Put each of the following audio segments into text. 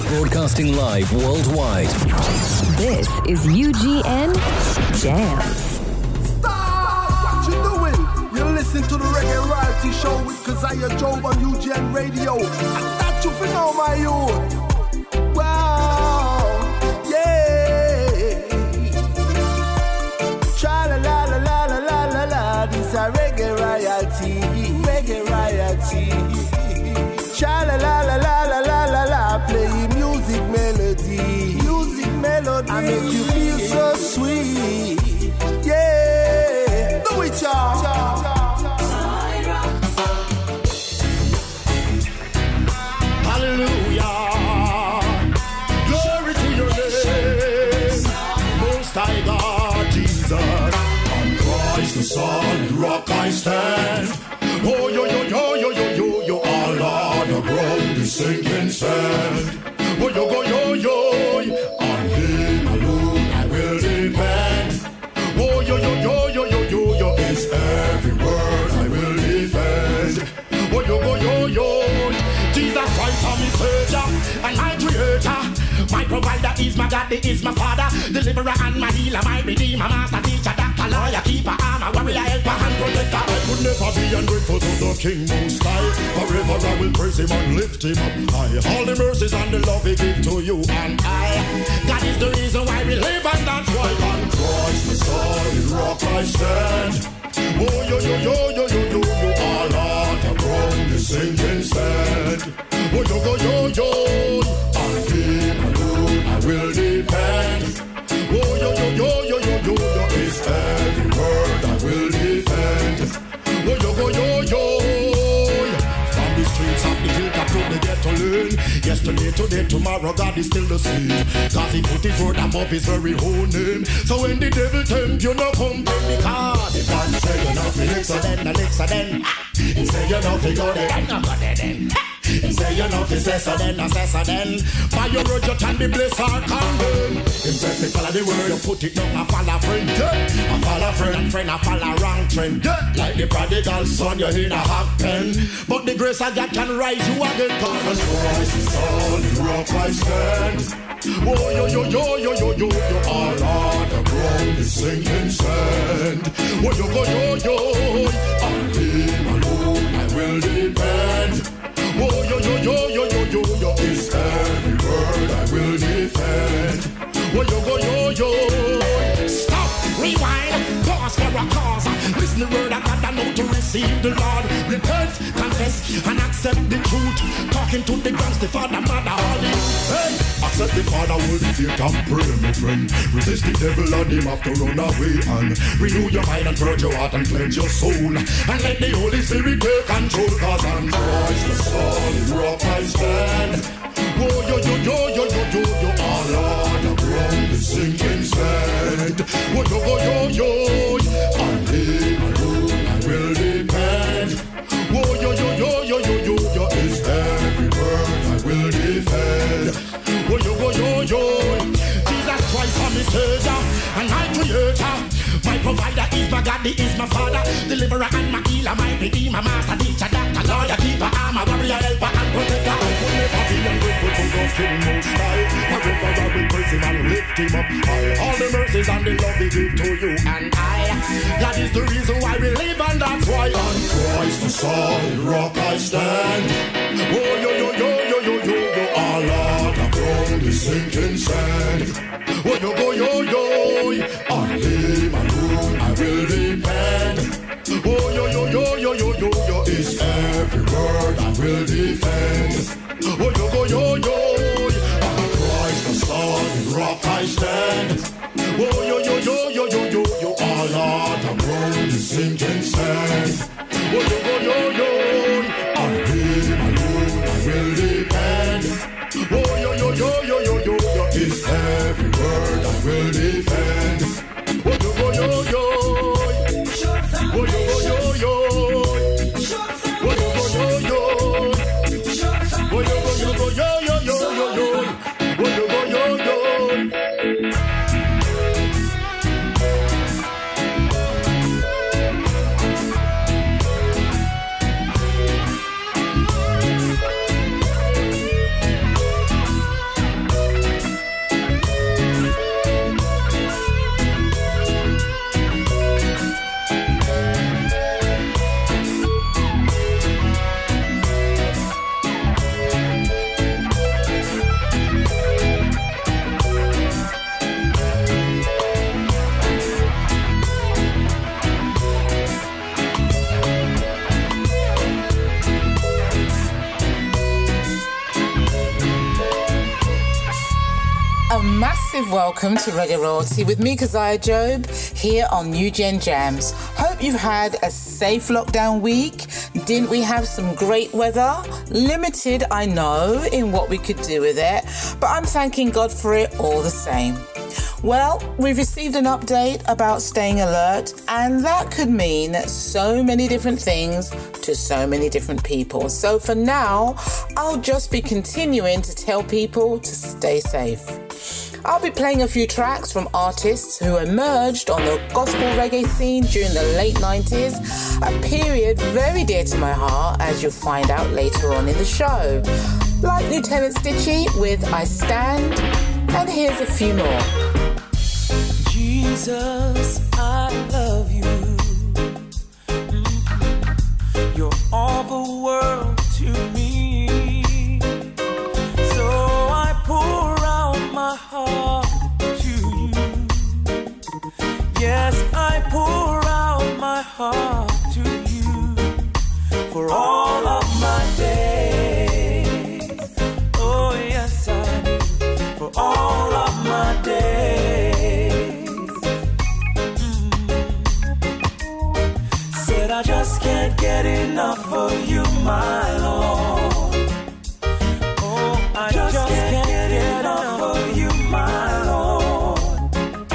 Broadcasting live worldwide. This is UGN Jams. Stop! What you doing? You listen to the Reggae Royalty Show with Kazaya Job on UGN Radio. I thought you would know my youth. Wow, yeah. Tra la la la la la la la la. This a Reggae Royalty. Reggae Royalty. Tra la la la la la la la la. Play music melody. Music melody. I make you feel so sweet. Yeah. Do it, y'all. Hallelujah. Glory to your name. Most High God, Jesus. On Christ the solid rock I stand. Oh, yo, yo, yo, yo, yo, yo, yo. All on the ground is sinking sand. Oh, yo, go, yo, yo. On Him alone I will depend. Oh, yo, yo, yo, yo, yo, yo, yo. It's every word I will defend. Oh, yo, go, yo, yo. Jesus Christ, I'm His Savior and my Creator. My provider is my God, He is my Father, deliverer and my healer, my redeemer, master, teacher, doctor, lawyer, keeper, armor, warrior, helper, and protector. I could never be ungrateful to the King Most High. Forever I will praise Him and lift Him up high. All the mercies and the love He give to you and I. God is the reason why we live, and that's why on Christ the solid rock I stand. Oh, yo, yo, yo, yo, yo, yo, yo, all on the ground is sinking sand. Oh, yo, yo, yo, yo, on Him alone I will depend. Oh, yo, yo, yo, yo, yo, yo, yo, it's every word I will defend. Oh, yo, yo, yo, yo, from the streets of the hilltop to the ghetto lane. Yesterday, today, tomorrow, God is still the same. Cause He put His word above His very own name. So when the devil tempt you, no complain, because if God say you're not the next then. He say you're not the go there, and not go there then. He say you're not the assessor then. By your word you can be blessed or condemned. He say if you follow the word, you put it down, I follow friend. I follow friend, I follow wrong trend. Like the prodigal son, you're in a hot pen. But the grace of God can rise you again. Cause on Christ is all the rock I stand. Oh, yo, yo, yo, yo, yo, yo, yo, all on the ground is sinking sand. Oh, yo, yo, yo, yo, on Him alone I will depend. Oh, yo, yo, yo, yo, yo, yo, yo, it's every word I will defend. Oh, yo, yo, yo, yo, stop, rewind, pause for a cause. Listen the word of God and know to receive the Lord. Repent, confess, and accept the truth. Talking to the grounds, the Father, Mother, all the hey, accept the Father will be faith and pray, my friend. Resist the devil and him have to run away. And renew your mind and purge your heart and cleanse your soul. And let the Holy Spirit take control. Cause I'm Christ the solid rock I stand. Oh, yo, yo, yo, yo, yo, yo, yo, all on the ground is sinking sand. Oh, yo, yo, yo, yo, on Him alone I will depend. Oh, yo, yo, yo, yo, yo, yo, yo, it's every word I will defend. Oh, yo, yo, yo, yo, Jesus Christ, I'm His Savior and my Creator. My provider is my God, He is my Father, deliverer and my healer, my redeemer, master, teacher, doctor, lawyer, keeper, armor, warrior, helper, and protector. I will never be ungrateful to the King Most High. Forever I will praise Him and lift Him up high. All the mercies and the love He give to you and I. That is the reason why we live, and that's why on Christ the solid rock I stand. Oh, yo, yo, yo, yo, yo, yo, yo, all on the ground is sinking sand. Oh, yo, go, yo, yo, on Him alone I will depend. Oh, yo, yo, yo, yo, yo, yo, yo, it's every word I will defend. Oh, yo, go, yo, yo, on Christ the solid rock I stand. Oh, yo, yo, yo, yo, yo, yo, yo, all on the ground is sinking sand. Oh, yo, go, yo, yo, on Him alone I will depend. Oh, yo, yo, yo, yo, yo, yo, yo, it's every word I will defend. Oh, yo, yo, yo, yo. Oh, yo, yo, yo, yo. Oh, yo, yo, yo, yo. Oh, yo, yo, yo, yo, yo, yo, yo. Oh, yo, yo, yo, yo. Massive welcome to Reggae Royalty with me, Keziah Job, here on New Gen Jams. Hope you've had a safe lockdown week. Didn't we have some great weather? Limited, I know, in what we could do with it, but I'm thanking God for it all the same. Well, we've received an update about staying alert, and that could mean so many different things to so many different people. So for now, I'll just be continuing to tell people to stay safe. I'll be playing a few tracks from artists who emerged on the gospel reggae scene during the late 90s, a period very dear to my heart, as you'll find out later on in the show. Like Lieutenant Stitchie with I Stand, and here's a few more. Jesus, I love you. You're all the world to me. So I pour out my heart to you. Yes, I pour out my heart to you for all of my days. Oh, yes, I do. For all of my days. I just can't get enough of you, my Lord. Oh, I just can't get enough of you, my Lord.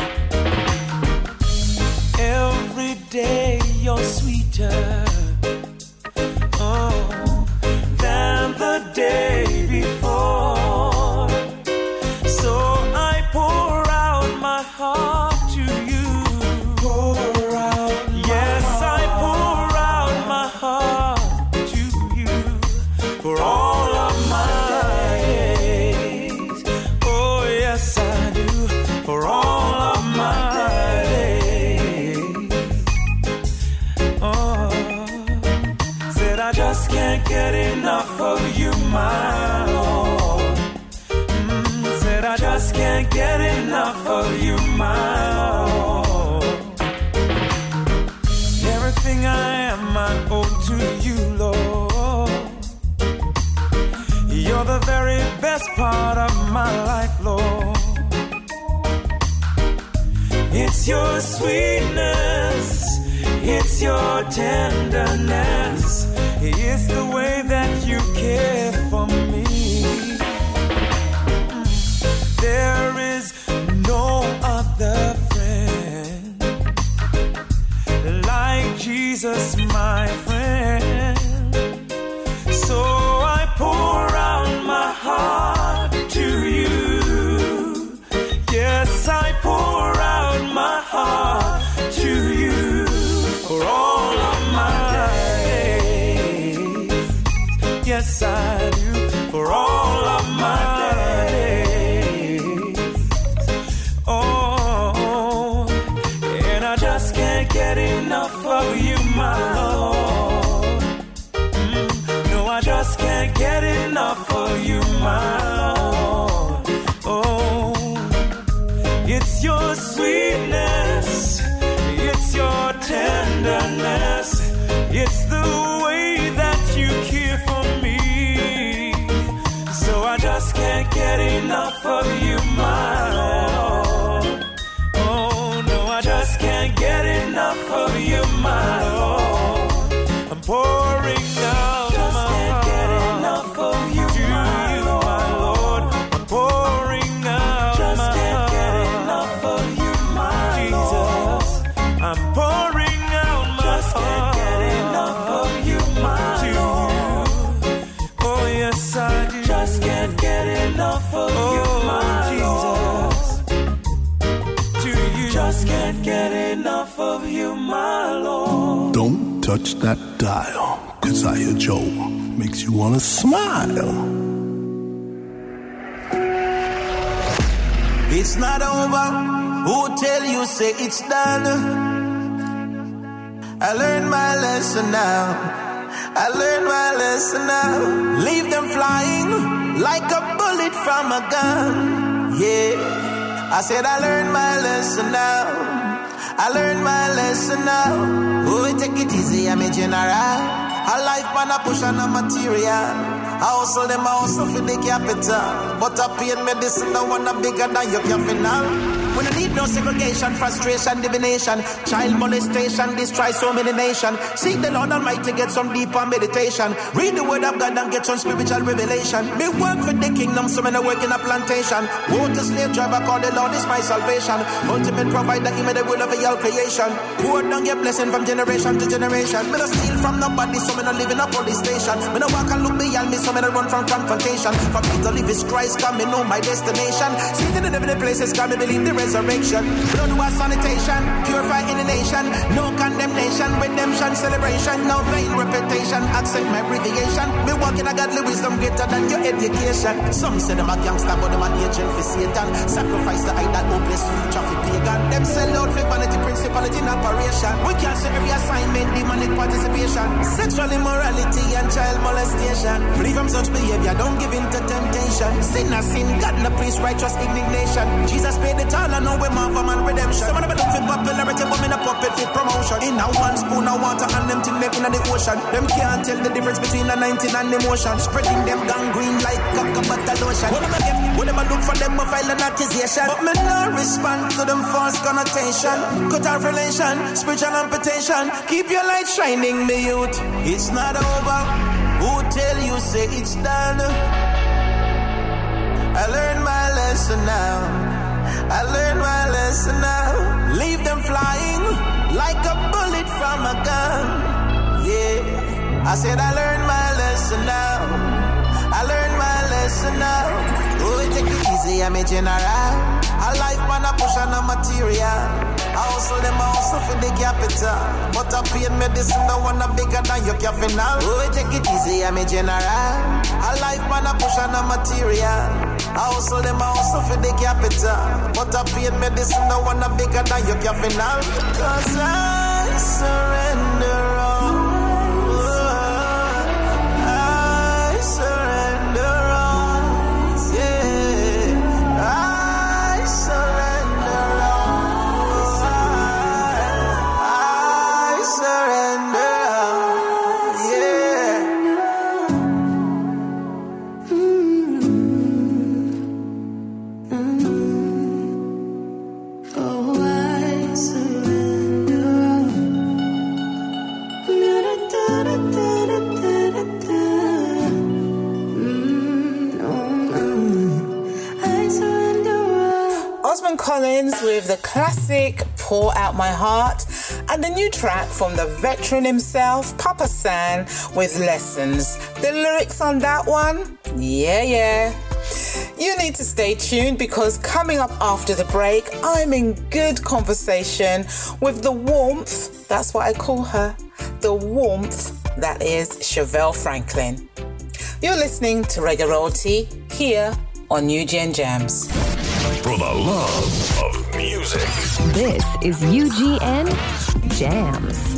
Every day you're sweeter, oh, than the day before. So I pour out my heart to you. Pour out, yes, I pour for all of my days. Oh, yes, I do. For all of my days. Oh, said I just can't get enough of you, my Lord. Said I just can't get enough of you, my Lord. Everything I am, I owe to you, Lord. You're the very best part of my life, Lord. It's your sweetness, it's your tenderness, it's the way that you care for me. There is no other friend like Jesus, my friend. So I pour out my heart to you. Yes, I pour out my heart to you for all of my days. Yes, I do, for all of my days. Oh, and I just can't get enough of you, my Lord. I just can't get enough of you, my Lord. Oh, it's your sweetness, it's your tenderness, it's the way that you care for me. So I just can't get enough of you, my Lord. Oh, no, I just can't get enough of you, my Lord. I'm pouring out. Don't touch that dial, Keziah Job makes you want to smile. It's not over. Who tell you say it's done? I learned my lesson now. I learned my lesson now. Leave them flying like a bullet from a gun. Yeah, I said I learned my lesson now. I learned my lesson now. Oh, take it easy, I'm a general. A life man a push on a material. I hustle them also for the capital. But I paid medicine, the one bigger than your capital. We don't need no segregation, frustration, divination, child molestation, destroy so many nations. Seek the Lord Almighty, get some deeper meditation. Read the word of God and get some spiritual revelation. Me work for the kingdom, so me no work in a plantation. Go to slave driver, call the Lord is my salvation. Ultimate provider, he made the will of all creation. Pour down your blessing from generation to generation. Me no steal from nobody, so me no live in a police station. Me no walk and look beyond me, so me no run from confrontation. For me to live is Christ, come me know my destination. Seated in every places, come me believe the resurrection. We don't do a sanitation, purify in the nation. No condemnation, redemption, celebration. No vain reputation, accept my abbreviation. Me walk in a godly wisdom greater than your education. Some say them a gangster, but them an agent for Satan. Sacrifice the idol, hopeless future for pagan. Them sell out for vanity, principality in operation. We cancel every assignment, demonic participation. Sexual immorality and child molestation. Flee from such behavior, don't give in to temptation. Sin a sin, God no priest, righteous indignation. Jesus paid the toll, I know we're man for man redemption. Some of them look for popularity, but me no puppet for promotion. In a one spoon of water and them thing them in the ocean. Them can't tell the difference between a 19 and emotion. Spreading them gangrene like cocoa lotion. What them get, what them look for them, but file an accusation. But me no respond to them false connotation. Cut off relation, spiritual amputation. Keep your light shining, me youth. It's not over. Who tell you say it's done? I learned my lesson now. I learned my lesson now. Leave them flying like a bullet from a gun. Yeah, I said I learned my lesson now. I learned my lesson now. Oh, take it easy, I'm a general. A life man, I push on a material. I hustle them also for the capital. But I paid medicine, the one bigger than your capital. Oh, take it easy, I'm a general. A life man, I push on a material. I hustle them also for the capital. But I paid medicine, the one bigger than your capital. Cause I surrender all. I surrender all. Yeah, I surrender all. I surrender all. Yeah. Osmond Collins with the classic Pour Out My Heart, and the new track from the veteran himself, Papa San, with Lessons. The lyrics on that one? Yeah. You need to stay tuned, because coming up after the break, I'm in good conversation with the warmth, that's what I call her, the warmth that is Chevelle Franklin. You're listening to Reggae Royalty here on UGN Jams. For the love of music. This is UGN Jams.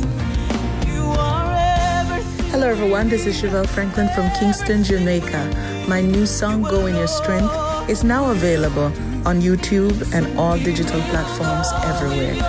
Hello everyone, this is Chevelle Franklin from Kingston, Jamaica. My new song, Go In Your Strength, is now available on YouTube and all digital platforms everywhere.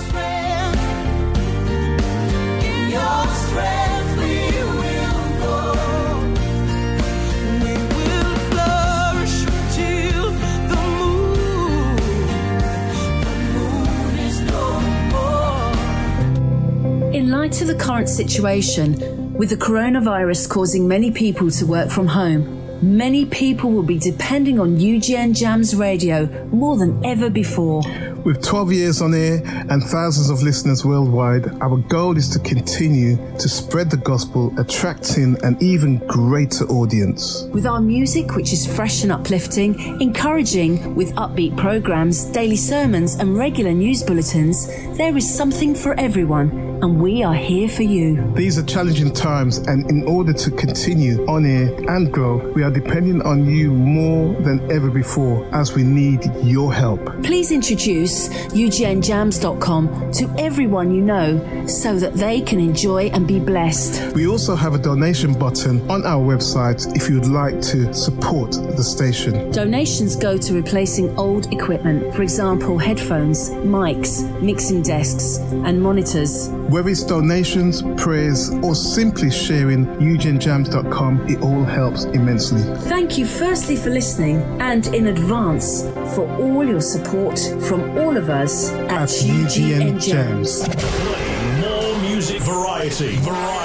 In light of the current situation, with the coronavirus causing many people to work from home, many people will be depending on UGN Jams Radio more than ever before. With 12 years on air and thousands of listeners worldwide, our goal is to continue to spread the gospel, attracting an even greater audience. With our music, which is fresh and uplifting, encouraging with upbeat programs, daily sermons and regular news bulletins, there is something for everyone, and we are here for you. These are challenging times, and in order to continue on air and grow, we are depending on you more than ever before, as we need your help. Please introduce UGNJams.com to everyone you know, so that they can enjoy and be blessed. We also have a donation button on our website if you'd like to support the station. Donations go to replacing old equipment, for example, headphones, mics, mixing desks, and monitors. Whether it's donations, prayers, or simply sharing UGNJams.com, it all helps immensely. Thank you firstly for listening and in advance for all your support from all of us at UGN Jams. Playing more music variety.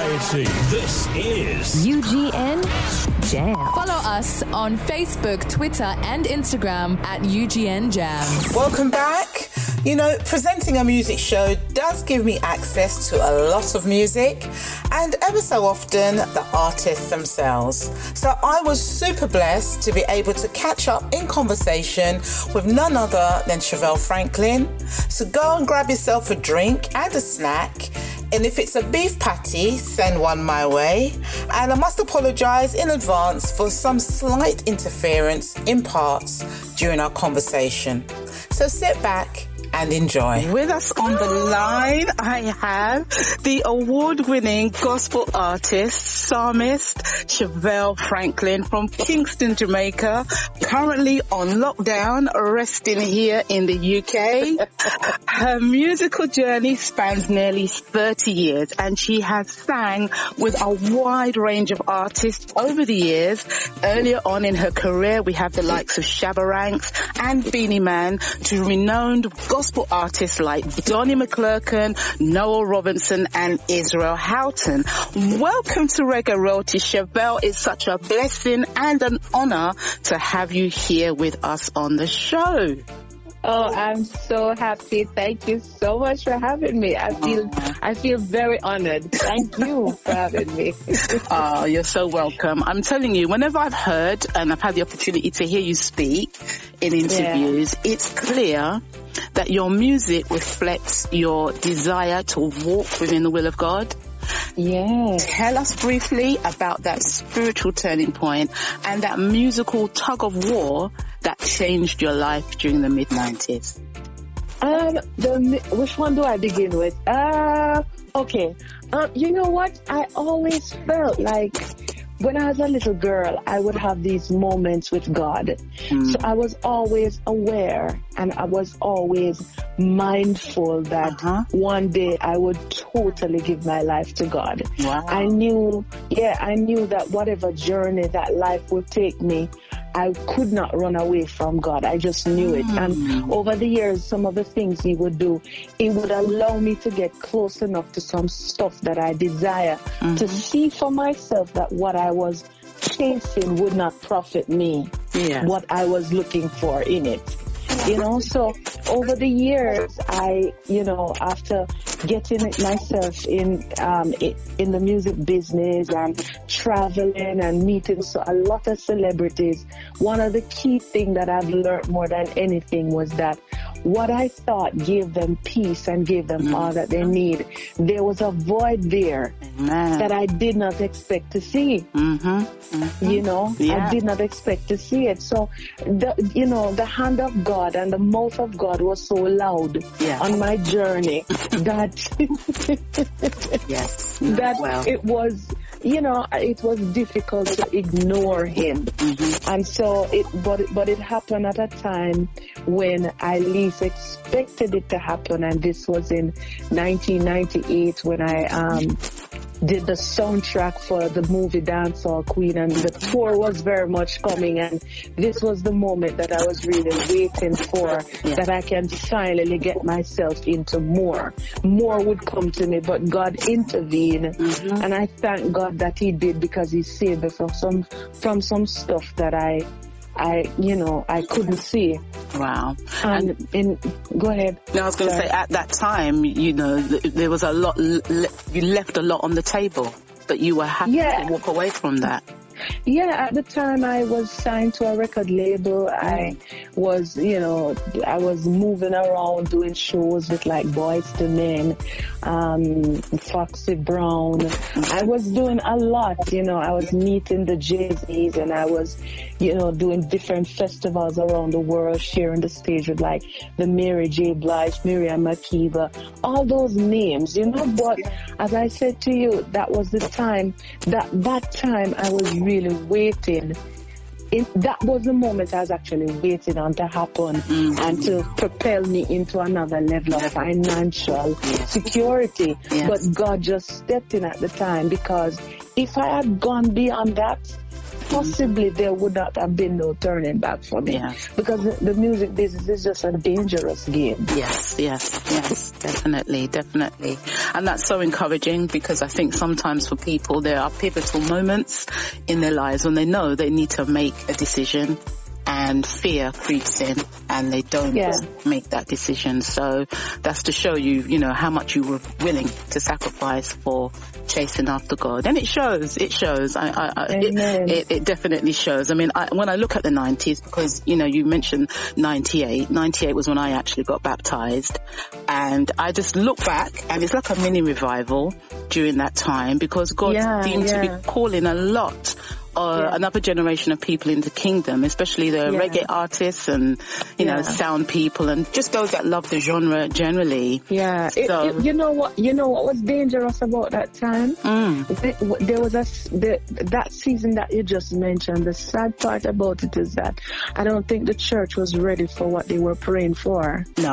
This is UGN Jams. Follow us on Facebook, Twitter, and Instagram at UGN Jams. Welcome back. You know, presenting a music show does give me access to a lot of music and ever so often the artists themselves. So I was super blessed to be able to catch up in conversation with none other than Chevelle Franklin. So go and grab yourself a drink and a snack. And if it's a beef patty, send one my way. And I must apologise in advance for some slight interference in parts during our conversation. So sit back and enjoy. With us on the line, I have the award-winning gospel artist, psalmist, Chevelle Franklin from Kingston, Jamaica, currently on lockdown, resting here in the UK. Her musical journey spans nearly 30 years, and she has sang with a wide range of artists over the years. Earlier on in her career, we have the likes of Shabba Ranks and Beanie Man, to renowned gospel artists like Donnie McClurkin, Noel Robinson, and Israel Houghton. Welcome to Reggae Royalty, Chevelle. It's such a blessing and an honor to have you here with us on the show. Oh, I'm so happy. Thank you so much for having me. I feel very honored. Thank you for having me. Oh, you're so welcome. I'm telling you, whenever I've heard and I've had the opportunity to hear you speak in interviews, it's clear that your music reflects your desire to walk within the will of God. Yeah. Tell us briefly about that spiritual turning point and that musical tug of war that changed your life during the mid-90s. Which one do I begin with? Okay. You know what? I always felt like when I was a little girl, I would have these moments with God. So I was always aware and I was always mindful that one day I would totally give my life to God. Wow. I knew that whatever journey that life would take me, I could not run away from God. I just knew it. And over the years, some of the things He would do, it would allow me to get close enough to some stuff that I desire to see for myself that what I was chasing would not profit me, what I was looking for in it. You know, so over the years, after getting myself in the music business and traveling and meeting a lot of celebrities, one of the key things that I've learned more than anything was that what I thought gave them peace and gave them all that they need, there was a void there that I did not expect to see. You know, I did not expect to see it. So, the hand of God and the mouth of God was so loud on my journey that it was, it was difficult to ignore Him. And so but it happened at a time when I least expected it to happen, and this was in 1998 when I did the soundtrack for the movie Dancehall Queen, and the tour was very much coming, and this was the moment that I was really waiting for, that I can finally get myself into more would come to me, but God intervened, and I thank God that He did, because He saved me from some stuff that I couldn't see. Wow. Go ahead. No, I was going to say, at that time, there was a lot, you left a lot on the table, but you were happy to walk away from that. Yeah, at the time I was signed to a record label. I was moving around doing shows with like Boyz II Men, Foxy Brown. I was doing a lot, I was meeting the Jay-Z's, and I was, doing different festivals around the world, sharing the stage with like the Mary J. Blige, Miriam Makeba, all those names, but as I said to you, that was the time, that time I was really waiting that was the moment I was actually waiting on to happen and to propel me into another level of financial security. Yes. But God just stepped in at the time, because if I had gone beyond that, possibly there would not have been no turning back for me. Because the music business is just a dangerous game. Yes, definitely. And that's so encouraging, because I think sometimes for people there are pivotal moments in their lives when they know they need to make a decision, and fear creeps in and they don't make that decision. So that's to show you, you know, how much you were willing to sacrifice for chasing after God. And it shows. It definitely shows. I mean, when I look at the 90s, because, you know, you mentioned 98 was when I actually got baptized, and I just look back and it's like a mini revival during that time, because God seemed to be calling a lot another generation of people in the kingdom, especially the reggae artists and, you know, sound people, and just those that love the genre generally. You know what was dangerous about that time? There was that season that you just mentioned. The sad part about it is that I don't think the church was ready for what they were praying for. No.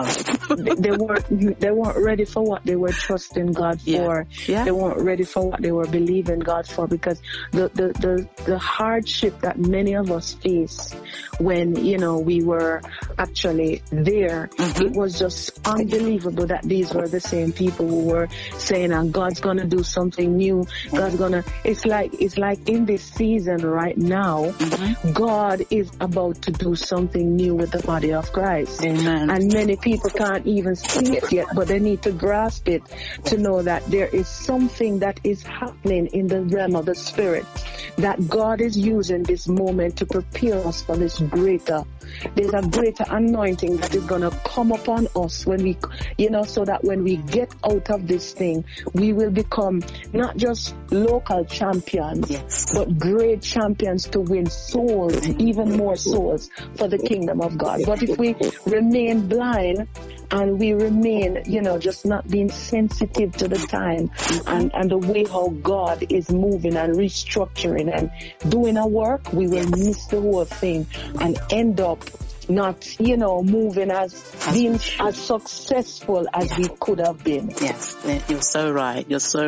they weren't ready for what they were trusting God for. They weren't ready for what they were believing God for, because the hardship that many of us face when, you know, we were actually there, it was just unbelievable that these were the same people who were saying, God's gonna do something new. It's like in this season right now, God is about to do something new with the body of Christ. Amen. And many people can't even see it yet, but they need to grasp it to know that there is something that is happening in the realm of the spirit, that God is using this moment to prepare us for this there's a greater anointing that is going to come upon us when we, you know, so that when we get out of this thing, we will become not just local champions, but great champions to win souls, even more souls for the kingdom of God. But if we remain blind and we remain, you know, just not being sensitive to the time and the way how God is moving and restructuring and doing our work, we will miss the whole thing and end up not, you know, moving being as successful as we could have been. Yes, you're so right.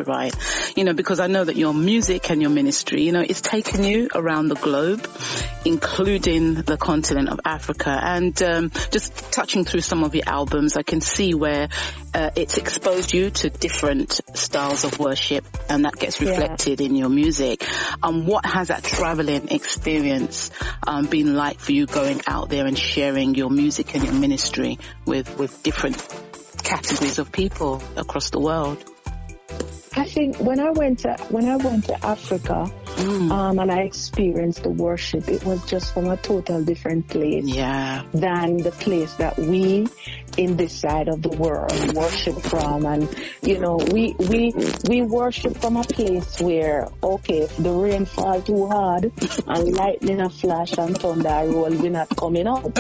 You know, because I know that your music and your ministry, you know, it's taken you around the globe, including the continent of Africa. And just touching through some of your albums, I can see where it's exposed you to different styles of worship, and that gets reflected in your music. What has that traveling experience been like for you, going out there and sharing your music and your ministry with different categories of people across the world? I think when I went to Africa, and I experienced the worship, it was just from a total different place than the place that we in this side of the world worship from. And you know, we worship from a place where, okay, if the rain fall too hard and lightning a flash and thunder roll, we're not coming out.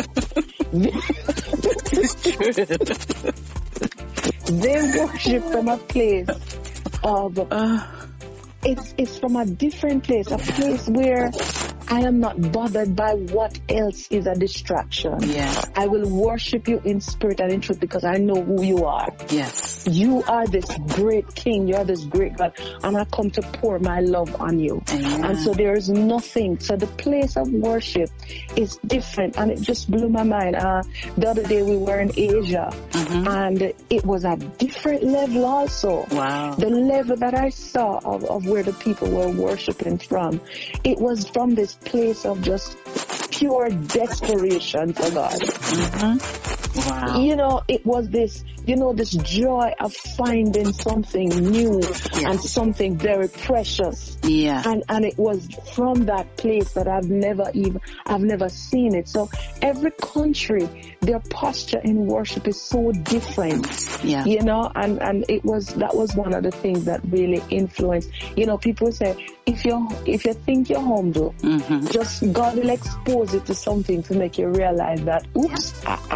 They worship from a place of it's from a different place, a place where I am not bothered by what else is a distraction. I will worship you in spirit and in truth, because I know who you are. You are this great King, you are this great God, and I come to pour my love on you. And so there is nothing. So the place of worship is different, and it just blew my mind. The other day we were in Asia, and it was a different level also. The level that I saw of where the people were worshiping from, it was from this place of just pure desperation for God. You know, it was this, you know, this joy of finding something new and something very precious. And it was from that place that I've never seen it. So every country, their posture in worship is so different. You know, and that was one of the things that really influenced. You know, people say, if you think you're humble, just God will expose it to something to make you realize that, oops, I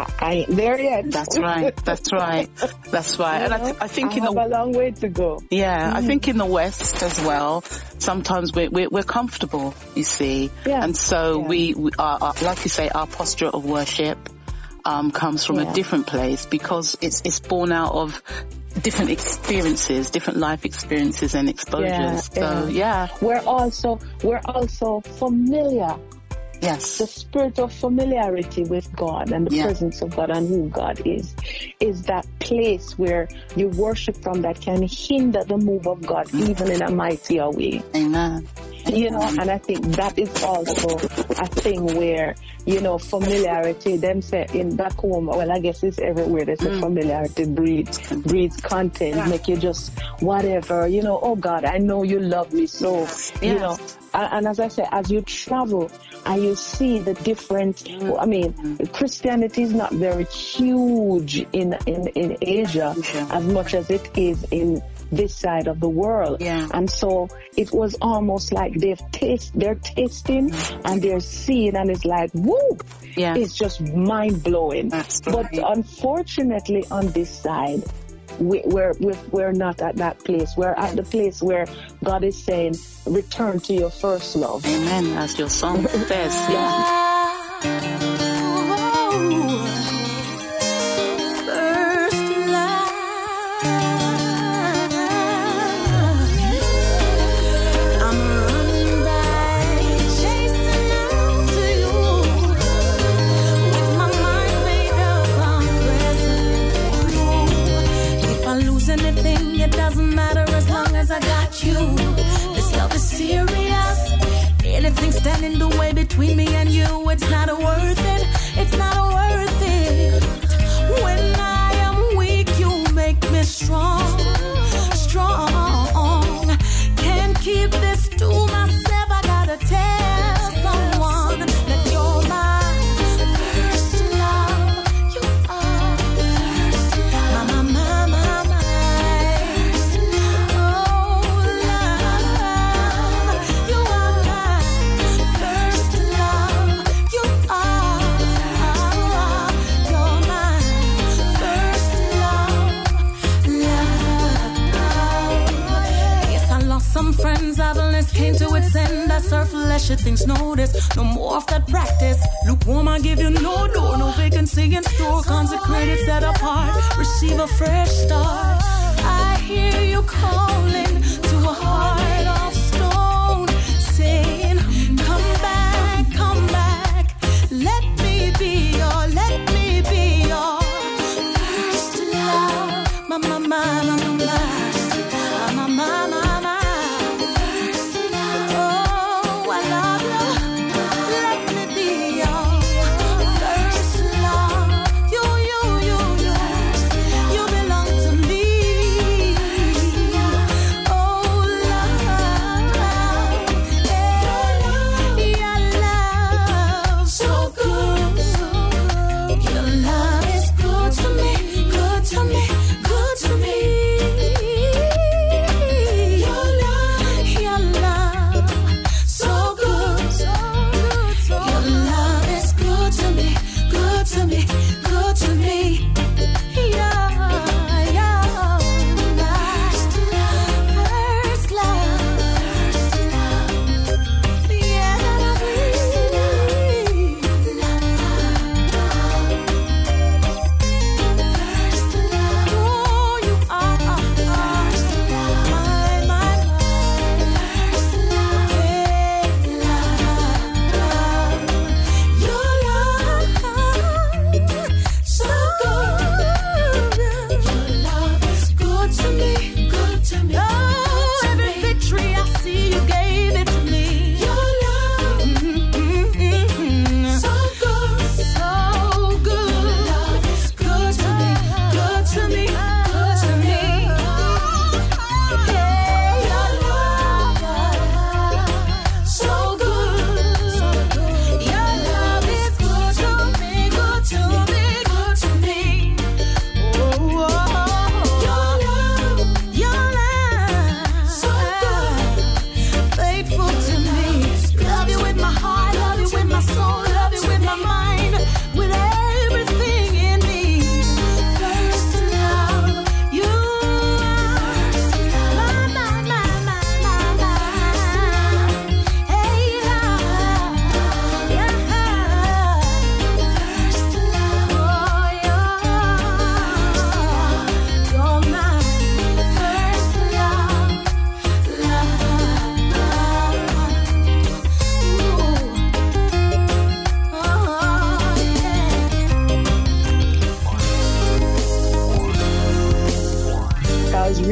ain't there yet. That's right. That's right. That's right. And I think I have a long way to go. Yeah, I think in the West as well, sometimes we're comfortable, you see. Yeah. And so we are, like you say, our posture of worship comes from a different place because it's born out of different experiences, different life experiences and exposures. We're also familiar. Yes. The spirit of familiarity with God and the presence of God and who God is that place where you worship from that can hinder the move of God even in a mightier way. Amen. You know, and I think that is also a thing where, you know, familiarity, them say in back home, well, I guess it's everywhere, they say familiarity breeds content, make you just whatever, you know, oh God, I know you love me, so, you know, and as I say, as you travel and you see the different, I mean, Christianity is not very huge in Asia as much as it is in this side of the world. And so it was almost like they're tasting and they're seeing, and it's like, woo! It's just mind-blowing. But unfortunately on this side, we're not at that place. We're at the place where God is saying, return to your first love. Amen, as your song says. It doesn't matter as long as I got you. This love is serious. Anything standing in the way between me and you, it's not worth it. It's not worth it. When I am weak, you make me strong. Strong. Can't keep this to myself. I gotta tell someone that you're my first love. You are first love. My. Some friends I've list came to its end. I serve lesser things notice. No more of that practice. Lukewarm, I give you no door, no vacancy in store. Consecrated, set apart, receive a fresh start. I hear you calling to a heart of stone, saying, come back, let me be your first love. My. You belong to me. Oh, love.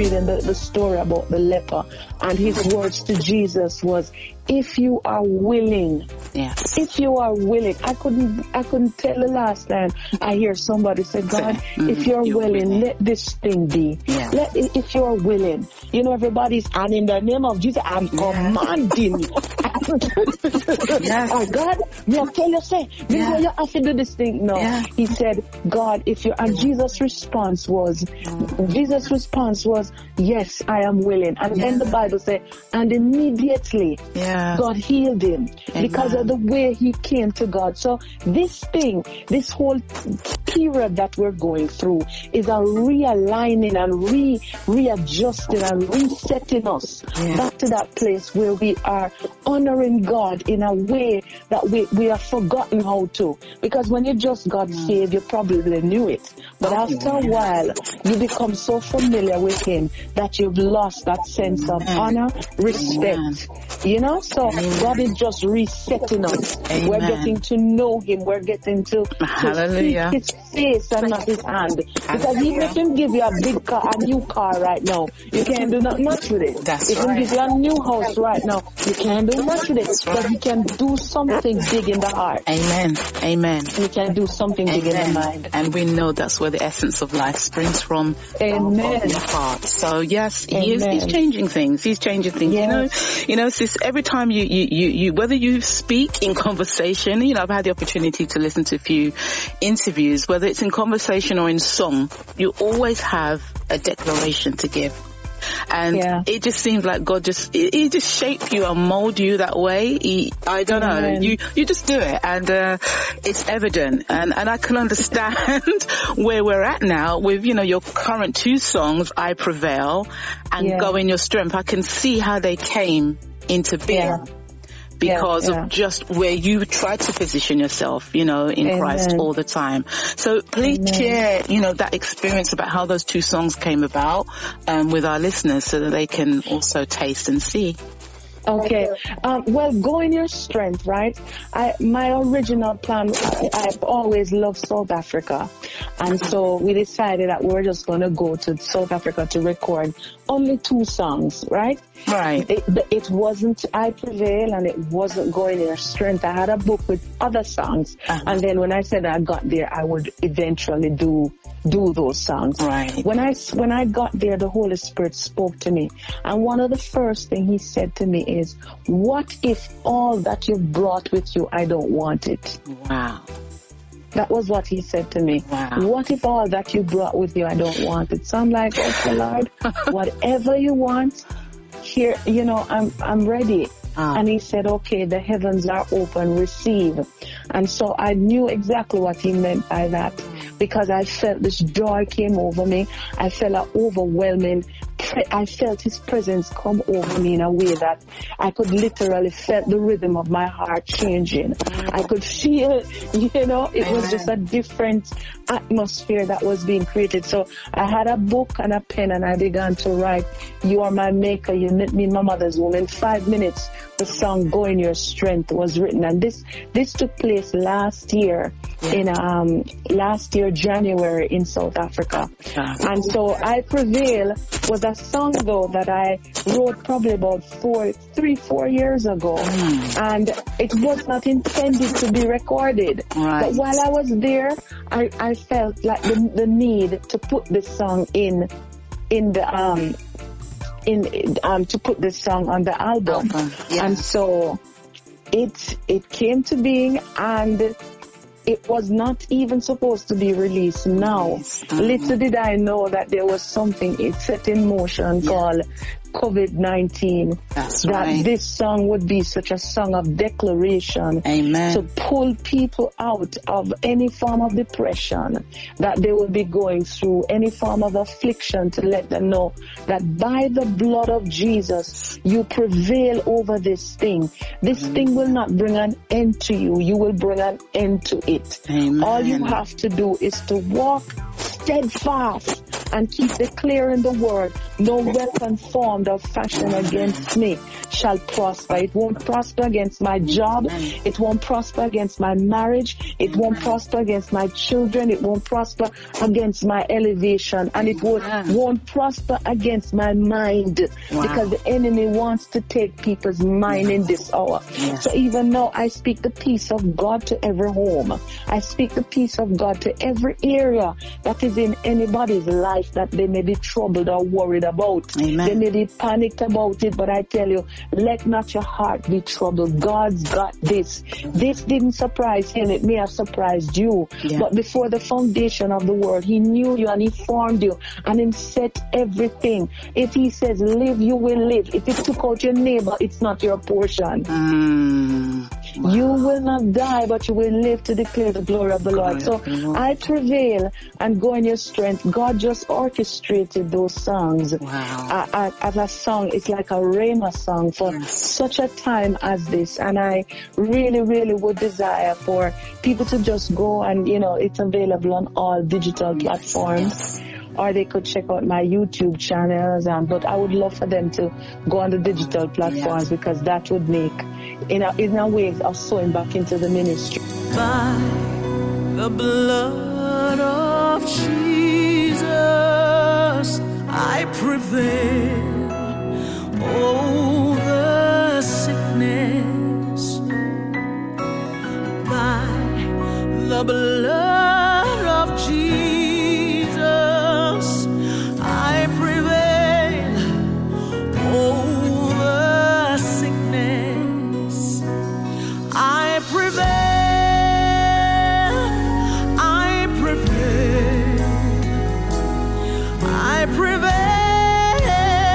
reading the story about the leper, and his words to Jesus was, if you are willing. Yes. If you are willing. I couldn't tell the last time I hear somebody say, God, if you're willing, let this thing be. Yeah. If you're willing. You know, everybody's, and in the name of Jesus, I'm commanding. Oh, God, me I tell you, say, you know, you have to do this thing. No. He said, God, if you, and Jesus' response was, yes, I am willing. And then the Bible said, and immediately, God healed him because of the way he came to God. So this whole period that we're going through is a realigning and readjusting and resetting us back to that place where we are honoring God in a way that we have forgotten how to. Because when you just got saved, you probably knew it. But after a while, you become so familiar with him that you've lost that sense of honor, respect. You know, so God is just resetting us. We're getting to know him. We're getting to see his face and not his hand. Because even if he give you a new car right now, you can't do not much with it. If he give you a new house right now, you can't do much with it. But he can do something big in the heart. Amen. He can do something big in the mind. And we know that's where the essence of life springs from. Amen. Our heart. So yes, he's changing things. He's changing things. Yes. You know, sis, every time you whether you speak in conversation, you know, I've had the opportunity to listen to a few interviews, whether it's in conversation or in song, you always have a declaration to give. And it just seems like God he just shape you and mold you that way. I don't know. You just do it, and it's evident. And I can understand where we're at now with, you know, your current two songs, I Prevail and Go in Your Strength. I can see how they came into being. Because of just where you try to position yourself, you know, in Christ all the time. So please share, you know, that experience about how those two songs came about with our listeners so that they can also taste and see. Okay. Well, Go in Your Strength, right? My original plan, I've always loved South Africa. And so we decided that we were just going to go to South Africa to record only 2 songs, right? Right. It wasn't I Prevail and it wasn't Go in Your Strength. I had a book with other songs. And then when I said I got there, I would eventually do those songs. Right. When I got there, the Holy Spirit spoke to me. And one of the first things he said to me is, what if all that you brought with you, I don't want it? Wow. That was what he said to me. Wow. What if all that you brought with you, I don't want it? So I'm like, okay, Lord, whatever you want, here, you know, I'm ready. And he said, okay, the heavens are open, receive. And so I knew exactly what he meant by that, because I felt this joy came over me. I felt an overwhelming, I felt his presence come over me in a way that I could literally feel the rhythm of my heart changing. I could feel, you know, it was just a different atmosphere that was being created. So I had a book and a pen and I began to write, you are my maker, you knit me in my mother's womb. In 5 minutes, the song Go in Your Strength was written. And this took place last year, January in South Africa. And so I Prevail was a song though that I wrote probably about 4 years ago. And it was not intended to be recorded. Right. But while I was there, I felt like the need to put this song to put this song on the album. And so it came to being, and it was not even supposed to be released now. Little did I know that there was something it set in motion called COVID-19. That's right. This song would be such a song of declaration. Amen. To pull people out of any form of depression that they will be going through, any form of affliction, to let them know that by the blood of Jesus, you prevail over this thing. This thing will not bring an end to you. You will bring an end to it. Amen. All you have to do is to walk steadfast and keep declaring the word. No weapon formed or fashioned against me shall prosper. It won't prosper against my job. It won't prosper against my marriage. It won't prosper against my children. It won't prosper against my elevation. And it won't prosper against my mind. Because the enemy wants to take people's mind in this hour. So even now, I speak the peace of God to every home. I speak the peace of God to every area that is in anybody's life that they may be troubled or worried about. They may be panicked about it, but I tell you, let not your heart be troubled. God's got this. This didn't surprise him. It may have surprised you. But before the foundation of the world, he knew you and he formed you and he set everything. If he says live, you will live. If he took out your neighbor, it's not your portion. You will not die, but you will live to declare the glory of the Lord. So I prevail and go in your strength. God just orchestrated those songs as a song. It's like a rhema song for such a time as this. And I really, really would desire for people to just go and, it's available on all digital platforms. Or they could check out my YouTube channels. But I would love for them to go on the digital platforms because that would make, in a way of sowing back into the ministry. By the blood of Jesus, I prevail over sickness. By the blood of Jesus, I prevail over sickness. I prevail. I prevail. I prevail.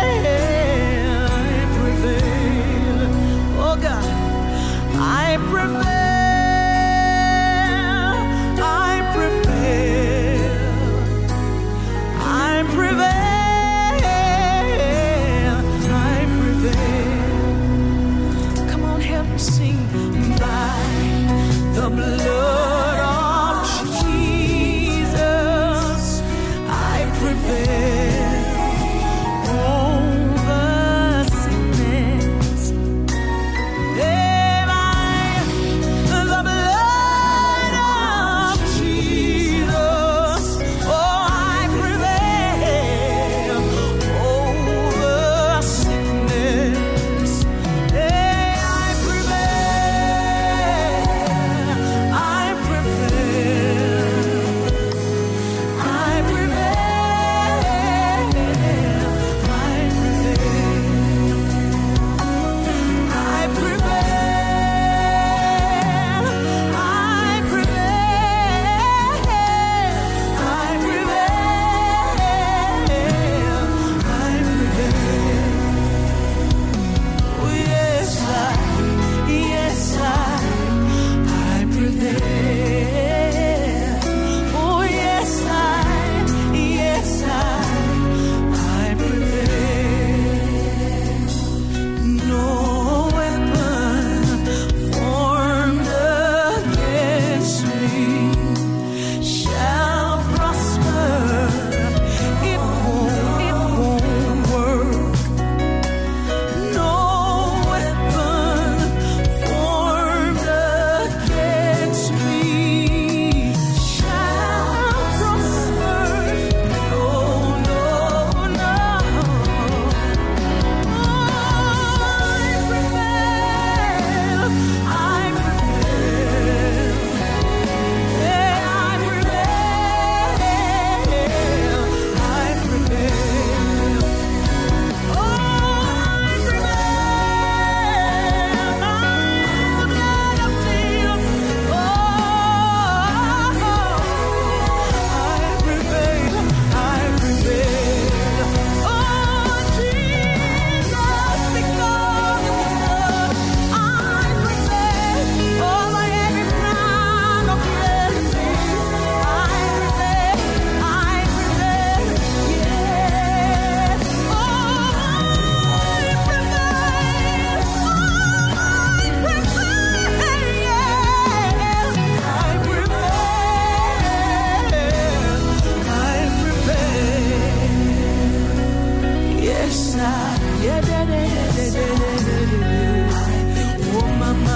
I prevail. Oh God, I prevail. I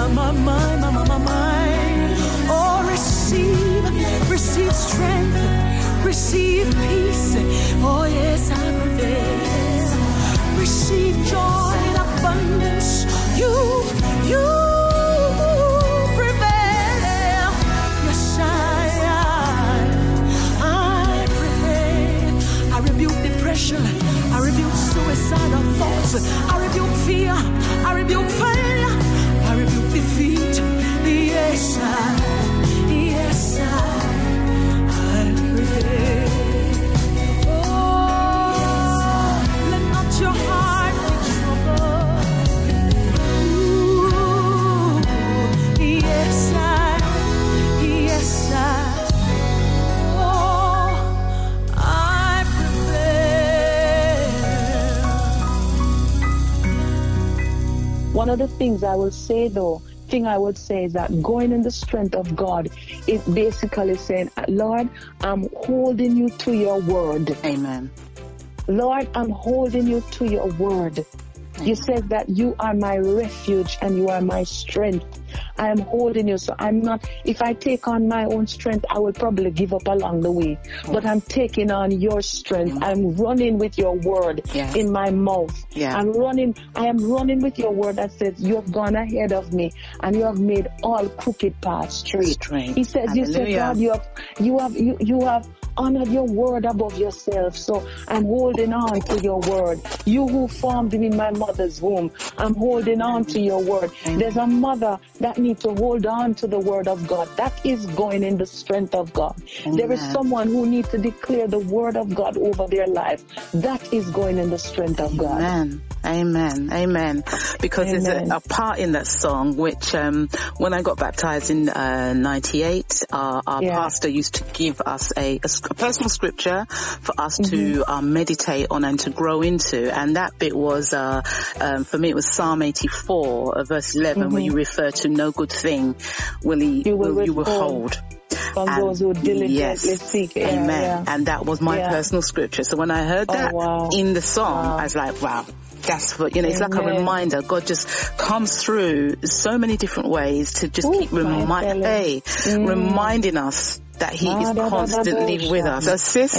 Oh, receive strength, receive peace. Oh, yes, I prevail. Receive joy in abundance. You prevail. Yes, I prevail. I rebuke depression. I rebuke suicidal thoughts. I rebuke fear. I rebuke failure. I rebuke defeat. Yes, I prevail. Oh, let not your heart be troubled. Ooh, yes, I. Oh, I prevail. One of the things I will say is that going in the strength of God is basically saying, Lord, I'm holding you to your word. Amen. Lord, I'm holding you to your word. You said that you are my refuge and you are my strength. I am holding you. So I'm not, if I take on my own strength, I will probably give up along the way. But I'm taking on your strength. I'm running with your word in my mouth. I am running with your word that says you have gone ahead of me and you have made all crooked paths straight. He says, you said, God, you have honored your word above yourself. So I'm holding on to your word. You who formed me in my mother's womb, I'm holding on to your word. There's a mother that needs to hold on to the word of God. That is going in the strength of God. There is someone who needs to declare the word of God over their life. That is going in the strength of God. Amen. Because there's a part in that song which when I got baptized in 98, our pastor used to give us a personal scripture for us to meditate on and to grow into, and that bit was for me it was Psalm 84 verse 11 where you refer to no good thing you will hold from those who diligently seek. Amen. And that was my personal scripture. So when I heard that in the song, I was like, wow. That's what, it's like a reminder. God just comes through so many different ways to just keep reminding us that he is constantly with us. So sis,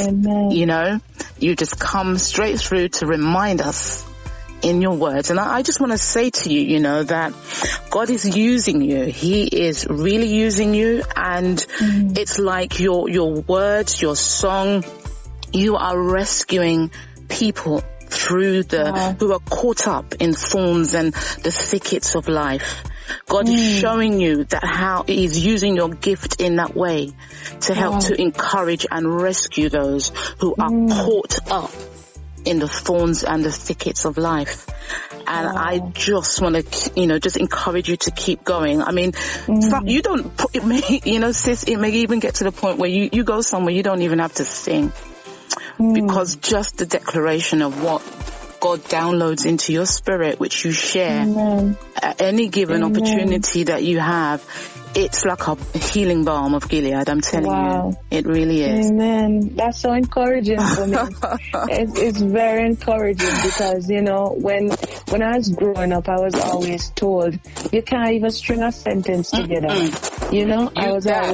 you just come straight through to remind us in your words. And I just want to say to you, that God is using you. He is really using you. And it's like your words, your song, you are rescuing people through who are caught up in thorns and the thickets of life. God is showing you that how he's using your gift in that way to help to encourage and rescue those who are caught up in the thorns and the thickets of life. And I just want to, just encourage you to keep going. I mean, you don't, it may, sis, it may even get to the point where you go somewhere you don't even have to sing. Because just the declaration of what God downloads into your spirit, which you share at any given opportunity that you have, it's like a healing balm of Gilead. I'm telling you, it really is. Amen. That's so encouraging for me. It's very encouraging because, when I was growing up, I was always told, you can't even string a sentence together. I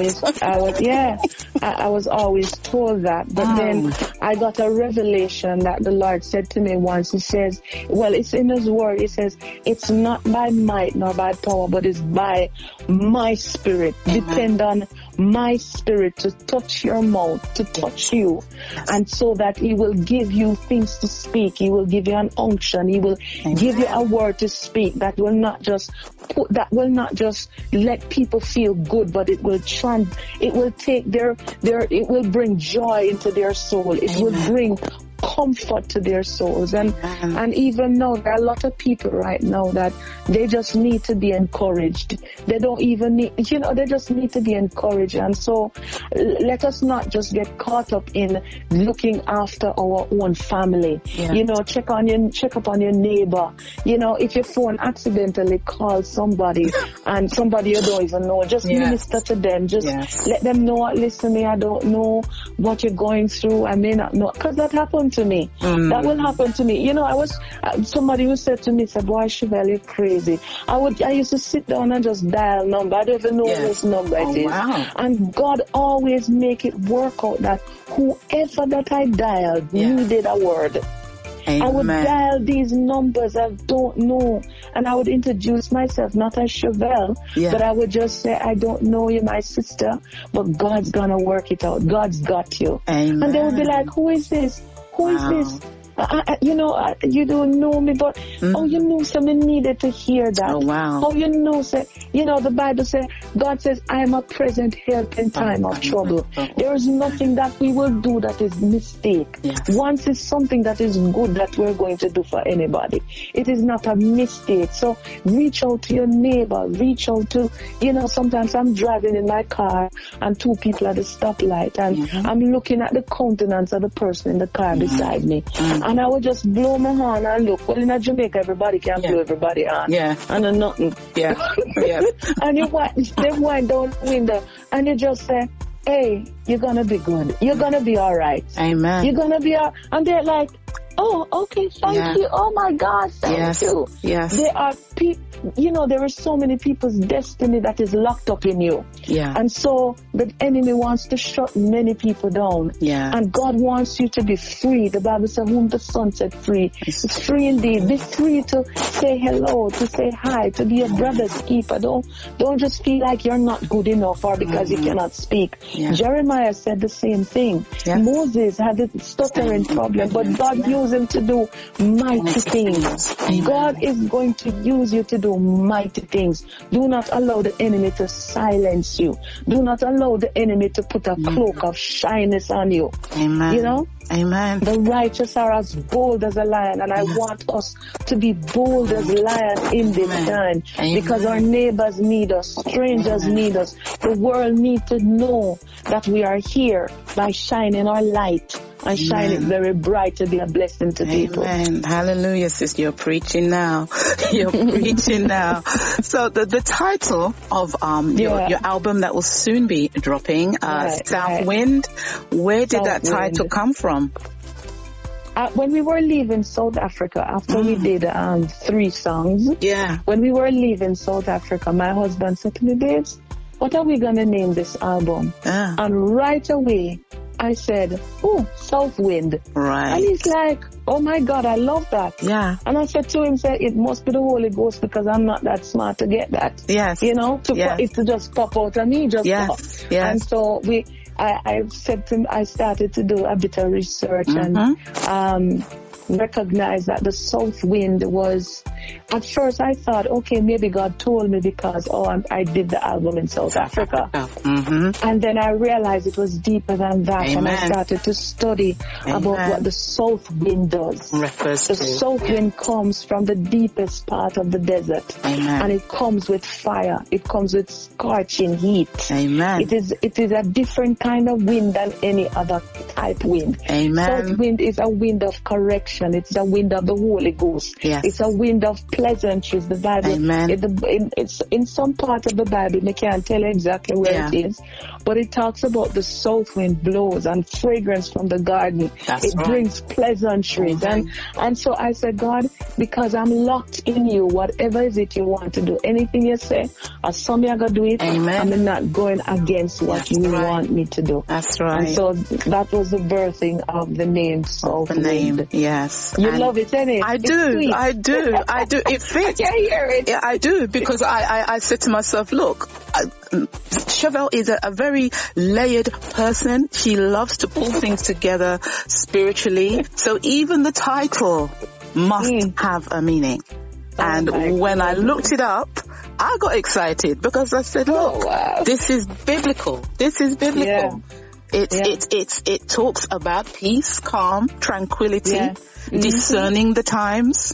was always told that. But then I got a revelation that the Lord said to me once. He says, it's in his word. He says, it's not by might nor by power, but it's by my spirit. Depend on my spirit to touch your mouth, to touch you, and so that he will give you things to speak. He will give you an unction. He will give you a word to speak that will not just let people feel good, but it will take it will bring joy into their soul. It will bring comfort to their souls. And even now, there are a lot of people right now that they just need to be encouraged. They don't even need, they just need to be encouraged. And so let us not just get caught up in looking after our own family. Check up on your neighbor. If your phone accidentally calls somebody and somebody you don't even know, just minister to them. Just let them know, listen, I don't know what you're going through. I may not know, because that happened to me. That will happen to me. You know, I was somebody who said to me, said, "Boy, Chevelle, you're crazy." I used to sit down and just dial number. I don't even know whose number it is. Wow. And God always make it work out that whoever that I dialed needed a word. Amen. I would dial these numbers I don't know, and I would introduce myself not as Chevelle, but I would just say, "I don't know you, my sister, but God's gonna work it out. God's got you." Amen. And they would be like, "Who is this? Who is this? You don't know me, but you know, someone needed to hear that. Oh, wow. Oh, you know, the Bible says, God says, I am a present help in time of trouble. There is nothing that we will do that is mistake. Yes. Once it's something that is good that we're going to do for anybody, it is not a mistake. So reach out to your neighbor, reach out to, sometimes I'm driving in my car and two people at the stoplight, and I'm looking at the countenance of the person in the car beside me. And I would just blow my horn and look. Well, in Jamaica, everybody can blow everybody on. Yeah. And then nothing. Yeah. Yeah. And they wind down the window and you just say, "Hey, you're going to be good. You're going to be all right. Amen. You're going to be all right." And they're like, "Oh, okay, thank you. Oh my God, thank you." Yes. There are people, there are so many people's destiny that is locked up in you. Yeah. And so the enemy wants to shut many people down. Yeah. And God wants you to be free. The Bible says, "Whom the Son set free is free indeed." Be free to say hello, to say hi, to be a brother's keeper. Don't just feel like you're not good enough or because you cannot speak. Yeah. Jeremiah said the same thing. Yes. Moses had a stuttering problem, but God used him to do mighty things. God is going to use you to do mighty things. Do not allow the enemy to silence you. Do not allow the enemy to put a cloak of shyness on you. Amen. Amen. The righteous are as bold as a lion, and I want us to be bold as lions in this time, because our neighbors need us, strangers need us. The world needs to know that we are here by shining our light and shine it very bright to be a blessing to people. Amen. Hallelujah, sister. You're preaching now. You're preaching now. So the title of your album that will soon be dropping, South Wind, where did that title come from? When we were leaving South Africa, after we did 3 songs, when we were leaving South Africa, my husband said to me, "Babes, what are we going to name this album?" And right away, I said, "Oh, South Wind." Right. And he's like, "Oh my God, I love that." Yeah. And I said to him, "It must be the Holy Ghost, because I'm not that smart to get that." Yes. It to just pop out of me, just pop. Yes. And so I said to him, I started to do a bit of research and recognized that the South Wind was, at first I thought, okay, maybe God told me because I did the album in South Africa. And then I realized it was deeper than that. Amen. And I started to study about what the South Wind does. The South Wind comes from the deepest part of the desert. Amen. And it comes with fire. It comes with scorching heat. Amen. It is a different kind of wind than any other type wind. Amen. South Wind is a wind of correction. It's a wind of the Holy Ghost. Yes. It's a wind of pleasantries. The Bible, it's in some part of the Bible, I can't tell exactly where it is, but it talks about the south wind blows and fragrance from the garden. It brings pleasantries. And so I said, "God, because I'm locked in you, whatever is it you want to do, anything you say, or something I'm going to do it, I'm not going against what you want me to do." That's right. And so that was the birthing of the name South Wind. Yes. You love it, innit? I do. It fits. I can hear it. Yeah, I do, because I said to myself, look, Chevelle is a very layered person. She loves to pull things together spiritually. So even the title must have a meaning. And when I looked it up, I got excited because I said, look, this is biblical. This is biblical. Yeah. It talks about peace, calm, tranquility, discerning the times,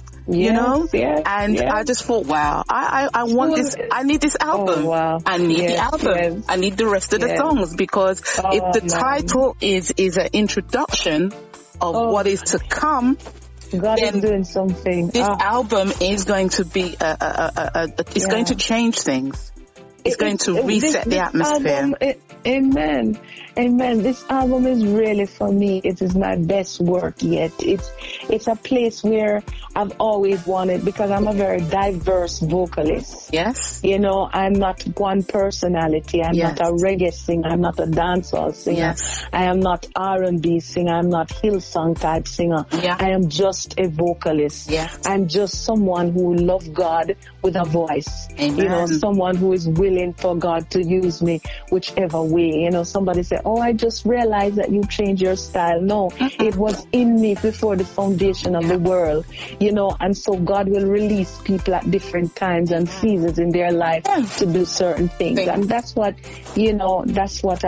I just thought, wow, I want this, I need this album. Oh, wow. I need the album. I need the rest of the songs, because if the title is an introduction of what is to come, God is doing something. This album is going to be it's going to change things. It's going to reset the atmosphere. Amen. Amen. This album is really, for me, it is my best work yet. It's a place where I've always wanted, because I'm a very diverse vocalist. Yes. You know, I'm not one personality. I'm Yes. not a reggae singer. I'm not a dancehall singer. Yes. I am not R&B singer. I'm not Hillsong type singer. Yeah. I am just a vocalist. Yes. I'm just someone who loves God with a voice. Amen. You know, someone who is willing for God to use me whichever way. You know, somebody said, oh, I just realized that you changed your style. No, it was in me before the foundation of the world. You know, and so God will release people at different times and seasons in their life to do certain things. And that's what, you know, that's what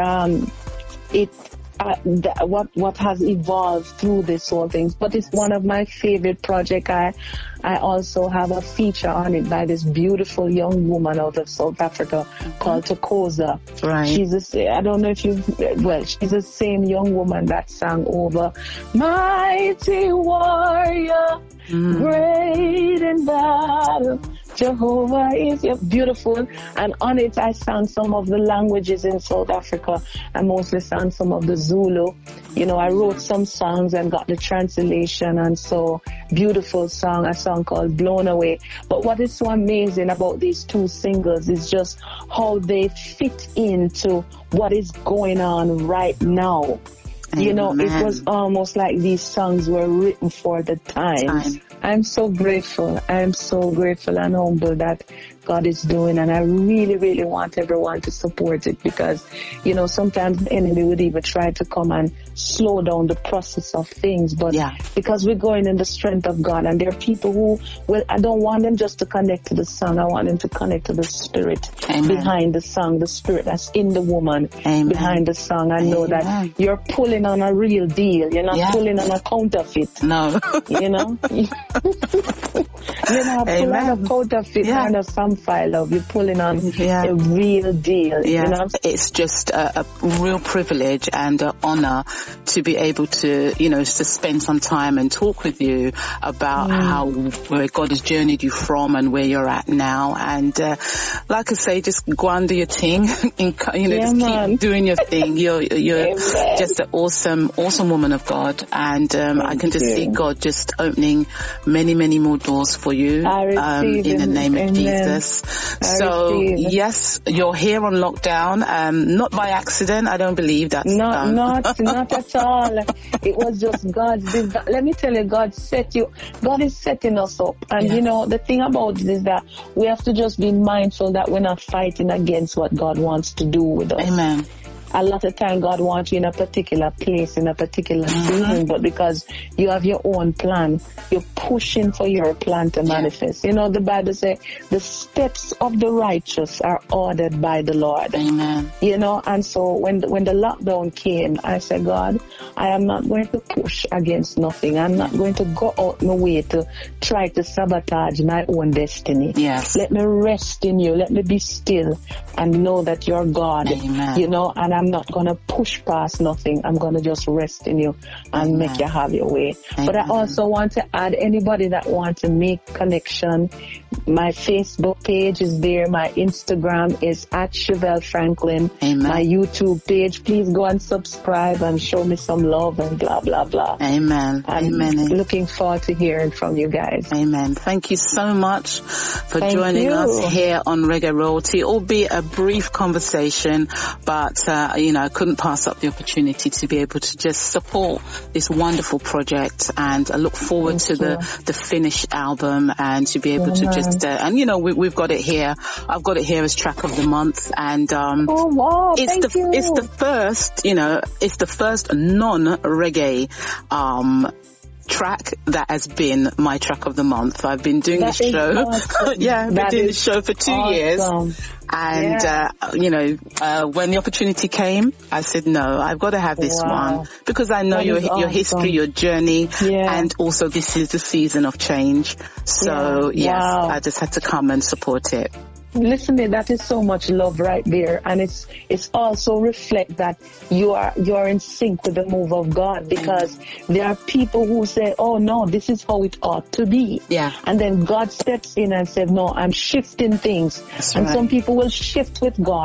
what has evolved through this whole thing. But it's one of my favorite projects. I also have a feature on it by this beautiful young woman out of South Africa called Tokoza. Right. She's I don't know if she's the same young woman that sang over Mighty Warrior, Great in Battle, Jehovah is your beautiful. And on it I sang some of the languages in South Africa. I mostly sang some of the Zulu. You know, I wrote some songs and got the translation, and so beautiful song, a song called Blown Away. But what is so amazing about these two singles is just how they fit into what is going on right now. You know, it was almost like these songs were written for the times. I'm so grateful. I'm so grateful and humble that God is doing, and I really, really want everyone to support it, because, you know, sometimes the enemy would even try to come and slow down the process of things, but because we're going in the strength of God, and there are people who, well, I don't want them just to connect to the song, I want them to connect to the spirit behind the song, the spirit that's in the woman behind the song. I know that you're pulling on a real deal, you're not pulling on a counterfeit. No. You know? You're not pulling on a counterfeit kind of some file of, you're pulling on a real deal. You know? It's just a real privilege and an honor to be able to, you know, to spend some time and talk with you about where God has journeyed you from and where you're at now. And like I say, just go and do your thing, keep doing your thing. You're just an awesome woman of God, and I can just see God just opening many, many more doors for you in the name of Jesus. So yes, you're here on lockdown, not by accident. I don't believe that's not at all. It was just God's design. Let me tell you, God is setting us up, and you know, the thing about it is that we have to just be mindful that we're not fighting against what God wants to do with us. Amen. A lot of time God wants you in a particular place, in a particular season, but because you have your own plan, you're pushing for your plan to manifest. You know, the Bible says the steps of the righteous are ordered by the Lord. Amen. You know, and so when the lockdown came, I said, God, I am not going to push against nothing. I'm not going to go out my way to try to sabotage my own destiny. Yes. Let me rest in you. Let me be still and know that you're God. Amen. You know, and I'm not going to push past nothing. I'm going to just rest in you and make you have your way. But I also want to add, anybody that wants to make connection, my Facebook page is there. My Instagram is at Chevelle Franklin. My YouTube page, please go and subscribe and show me some love and blah, blah, blah. Amen. I'm looking forward to hearing from you guys. Amen. Thank you so much for joining us here on Reggae Royalty. Albeit a brief conversation, but you know, I couldn't pass up the opportunity to be able to just support this wonderful project, and I look forward to the finished album, and to be able to just and you know, we've got it here. I've got it here as track of the month, and it's the first, you know, it's the first non-reggae track that has been my track of the month. I've been doing this show. Awesome. I've been doing this show for 2 years. And, you know, when the opportunity came, I said, no, I've got to have this one, because I know your history, your journey, and also this is the season of change. So I just had to come and support it. Listen, that is so much love right there, and it's also reflect that you're in sync with the move of God, because there are people who say, oh no, this is how it ought to be, and then God steps in and says, no, I'm shifting things. Some people will shift with God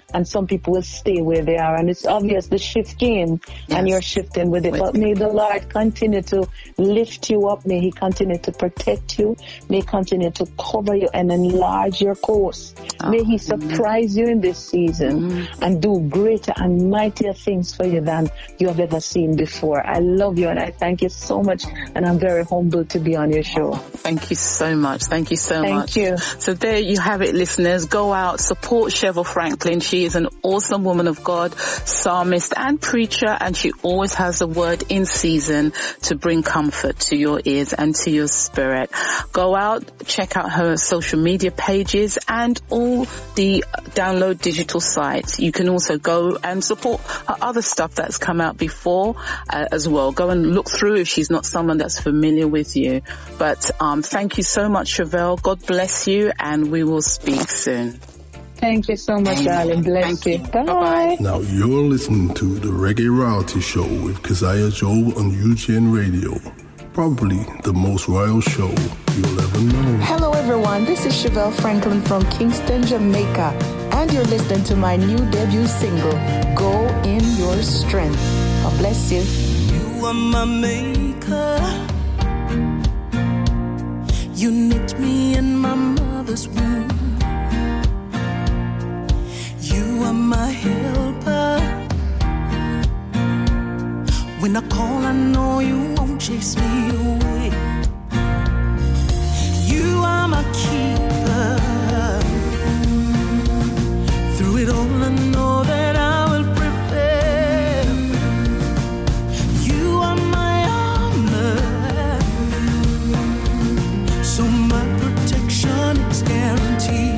and some people will stay where they are. And it's obvious the shift came, and you're shifting with it. But may the Lord continue to lift you up. May He continue to protect you. May He continue to cover you and enlarge your course. May He surprise you in this season and do greater and mightier things for you than you have ever seen before. I love you, and I thank you so much, and I'm very humbled to be on your show. Thank you so much. Thank you so much. Thank you. So there you have it, listeners. Go out, support Chevelle Franklin. She is an awesome woman of God, psalmist and preacher, and she always has a word in season to bring comfort to your ears and to your spirit. Go out, check out her social media pages and all the Download Digital sites. You can also go and support her other stuff that's come out before as well. Go and look through if she's not someone that's familiar with you. But thank you so much, Chevelle. God bless you, and we will speak soon. Thank you so much, darling. Bless you. Bye. Now you're listening to the Reggae Royalty Show with Keziah Job on UGN Radio. Probably the most royal show you'll ever know. Hello everyone, this is Chevelle Franklin from Kingston, Jamaica, and you're listening to my new debut single, Go in Your Strength. God bless you. You are my maker. You knit me in my mother's womb. You are my helper. When I call, I know you won't chase me away. You are my keeper. Through it all, I know that I will prevail. You are my armor, so my protection is guaranteed.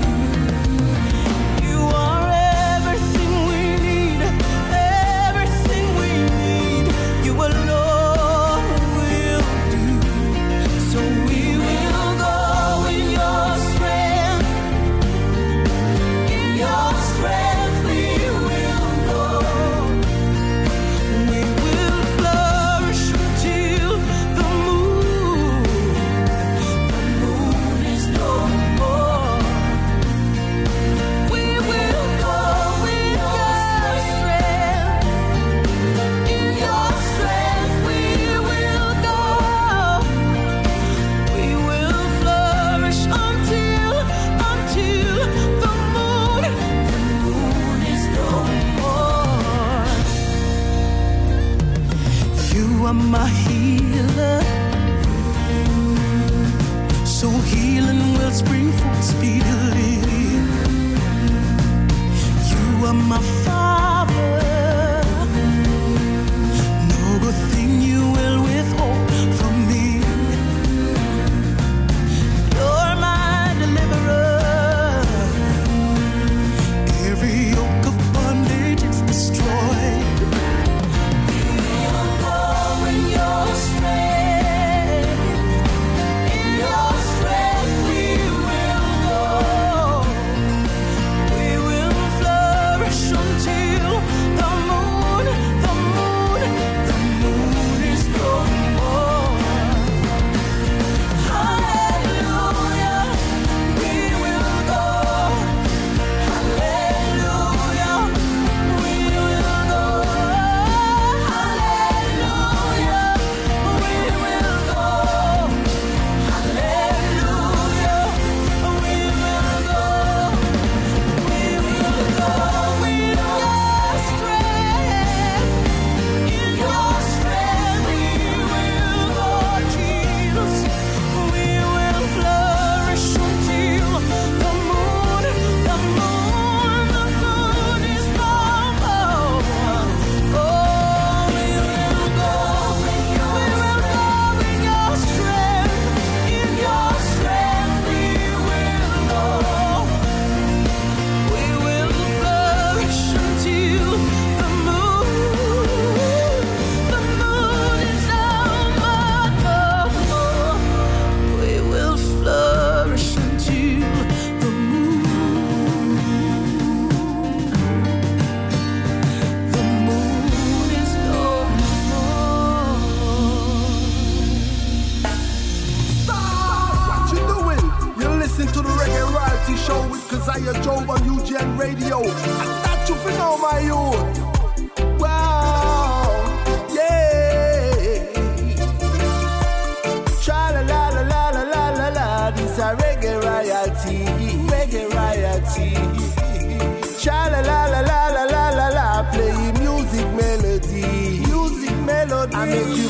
My healer, so healing will spring forth speedily. You are my Father, no good thing you will withhold from me. You're my deliverer, every yoke of bondage is destroyed. Keziah Job on UGN Radio. I thought you for know my youth. Wow, yeah. Tra la la la la la la la la. This a reggae royalty, reggae royalty. Tra la la la la la la la la. Play music melody, music melody. I make